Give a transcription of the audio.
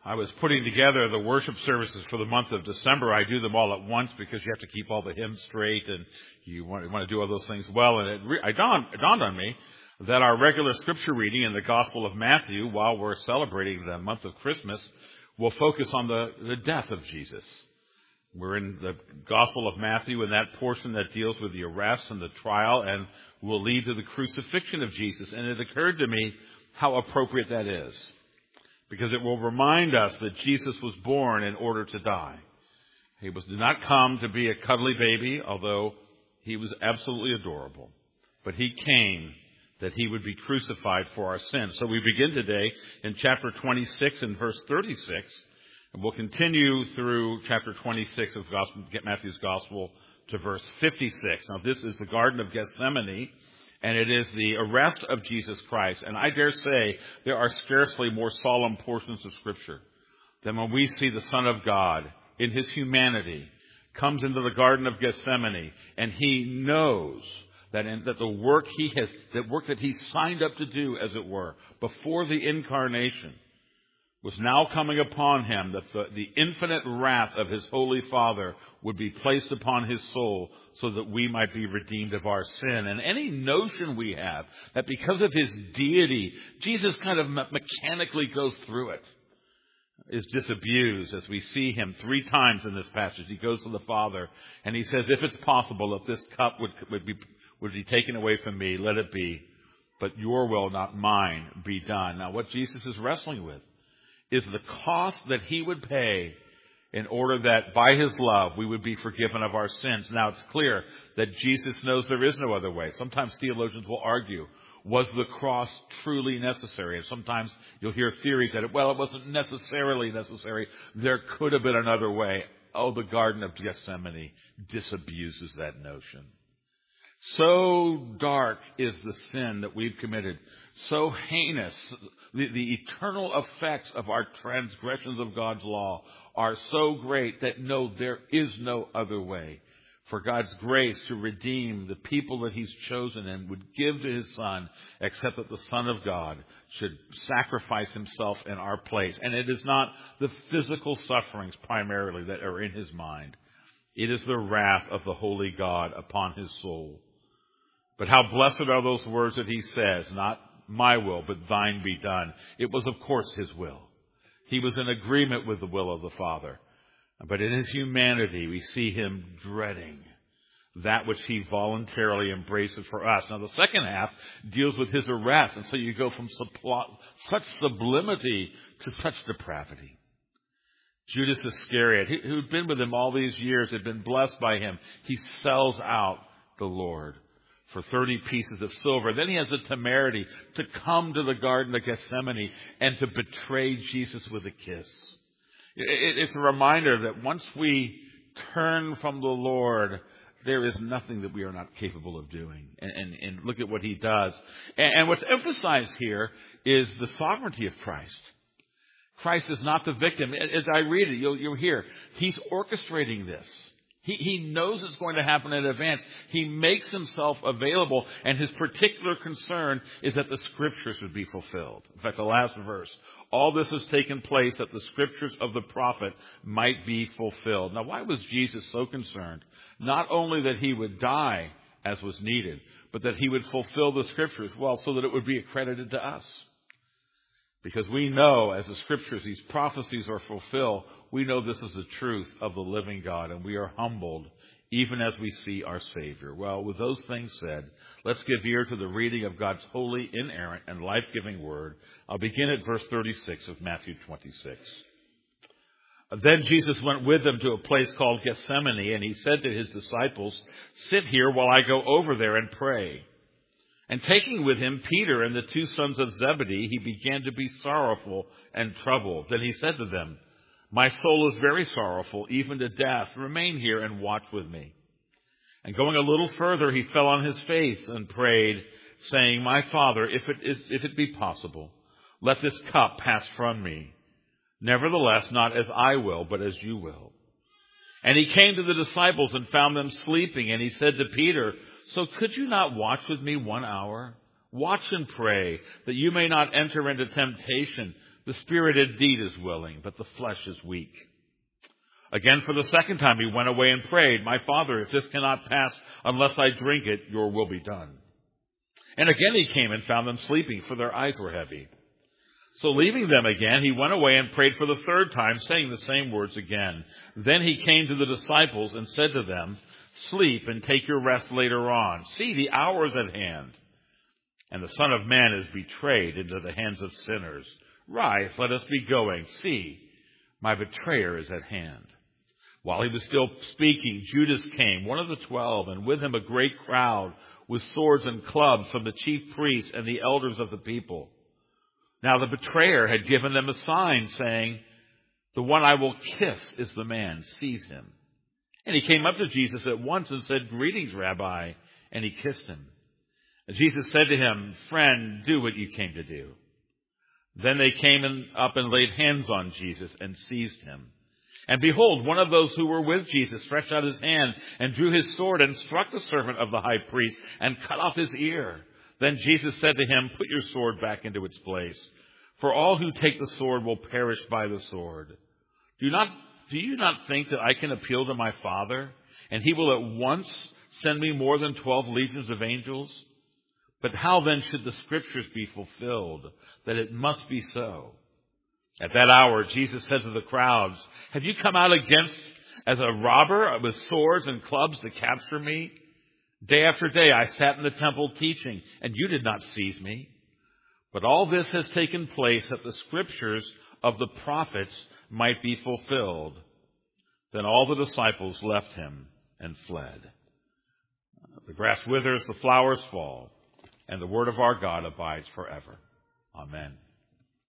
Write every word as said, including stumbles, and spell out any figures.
I was putting together the worship services for the month of December. I do them all at once because you have to keep all the hymns straight and you want, you want to do all those things well. And it, re- I dawned, it dawned on me that our regular scripture reading in the Gospel of Matthew, while we're celebrating the month of Christmas, will focus on the, the death of Jesus. We're in the Gospel of Matthew in that portion that deals with the arrest and the trial and will lead to the crucifixion of Jesus. And it occurred to me how appropriate that is, because it will remind us that Jesus was born in order to die. He was did not come to be a cuddly baby, although he was absolutely adorable. But he came that he would be crucified for our sins. So we begin today in chapter twenty-six and verse thirty-six. And we'll continue through chapter twenty-six of Gospel, Matthew's Gospel to verse fifty-six. Now this is the Garden of Gethsemane, and it is the arrest of Jesus Christ. And I dare say there are scarcely more solemn portions of Scripture than when we see the Son of God in his humanity comes into the Garden of Gethsemane, and he knows that, in, that the work he has, that work that he signed up to do, as it were, before the incarnation, was now coming upon him, that the, the infinite wrath of his holy Father would be placed upon his soul so that we might be redeemed of our sin. And any notion we have that because of his deity, Jesus kind of me- mechanically goes through it is disabused, as we see him three times in this passage. He goes to the Father and he says, if it's possible, if this cup would, would be would be taken away from me, let it be. But your will, not mine, be done. Now what Jesus is wrestling with is the cost that he would pay in order that by his love we would be forgiven of our sins. Now it's clear that Jesus knows there is no other way. Sometimes theologians will argue, was the cross truly necessary? And sometimes you'll hear theories that, well, it wasn't necessarily necessary. There could have been another way. Oh, the Garden of Gethsemane disabuses that notion. So dark is the sin that we've committed, so heinous. The, the eternal effects of our transgressions of God's law are so great that no, there is no other way for God's grace to redeem the people that he's chosen and would give to his Son, except that the Son of God should sacrifice himself in our place. And it is not the physical sufferings primarily that are in his mind. It is the wrath of the holy God upon his soul. But how blessed are those words that he says, not my will, but thine be done. It was, of course, his will. He was in agreement with the will of the Father. But in his humanity, we see him dreading that which he voluntarily embraces for us. Now, the second half deals with his arrest. And so you go from such sublimity to such depravity. Judas Iscariot, who'd been with him all these years, had been blessed by him. He sells out the Lord for thirty pieces of silver. Then he has the temerity to come to the Garden of Gethsemane and to betray Jesus with a kiss. It's a reminder that once we turn from the Lord, there is nothing that we are not capable of doing. And, and, and look at what he does. And, and what's emphasized here is the sovereignty of Christ. Christ is not the victim. As I read it, you'll, you'll hear, he's orchestrating this. He, he knows it's going to happen in advance. He makes himself available, and his particular concern is that the Scriptures would be fulfilled. In fact, the last verse, all this has taken place that the Scriptures of the prophet might be fulfilled. Now, why was Jesus so concerned? Not only that he would die as was needed, but that he would fulfill the Scriptures, well, so that it would be accredited to us. Because we know, as the Scriptures, these prophecies are fulfilled, we know this is the truth of the living God, and we are humbled even as we see our Savior. Well, with those things said, let's give ear to the reading of God's holy, inerrant, and life-giving word. I'll begin at verse thirty-six of Matthew twenty-six. Then Jesus went with them to a place called Gethsemane, and he said to his disciples, sit here while I go over there and pray. And taking with him Peter and the two sons of Zebedee, he began to be sorrowful and troubled. Then he said to them, my soul is very sorrowful, even to death. Remain here and watch with me. And going a little further, he fell on his face and prayed, saying, my Father, if it is, if it be possible, let this cup pass from me. Nevertheless, not as I will, but as you will. And he came to the disciples and found them sleeping. And he said to Peter, so could you not watch with me one hour? Watch and pray, that you may not enter into temptation. The spirit indeed is willing, but the flesh is weak. Again, for the second time, he went away and prayed, My Father, if this cannot pass unless I drink it, your will be done. And again he came and found them sleeping, for their eyes were heavy. So leaving them again, he went away and prayed for the third time, saying the same words again. Then he came to the disciples and said to them, Sleep and take your rest later on. See, the hour is at hand, and the Son of Man is betrayed into the hands of sinners. Rise, let us be going. See, my betrayer is at hand. While he was still speaking, Judas came, one of the twelve, and with him a great crowd with swords and clubs from the chief priests and the elders of the people. Now the betrayer had given them a sign, saying, The one I will kiss is the man. Seize him. And he came up to Jesus at once and said, Greetings, Rabbi. And he kissed him. And Jesus said to him, Friend, do what you came to do. Then they came in, up and laid hands on Jesus and seized him. And behold, one of those who were with Jesus stretched out his hand and drew his sword and struck the servant of the high priest and cut off his ear. Then Jesus said to him, Put your sword back into its place, for all who take the sword will perish by the sword. Do not, do you not think that I can appeal to my Father, and he will at once send me more than twelve legions of angels? But how then should the scriptures be fulfilled, that it must be so? At that hour, Jesus said to the crowds, Have you come out against as a robber with swords and clubs to capture me? Day after day I sat in the temple teaching, and you did not seize me. But all this has taken place that the scriptures of the prophets might be fulfilled. Then all the disciples left him and fled. The grass withers, the flowers fall, and the word of our God abides forever. Amen.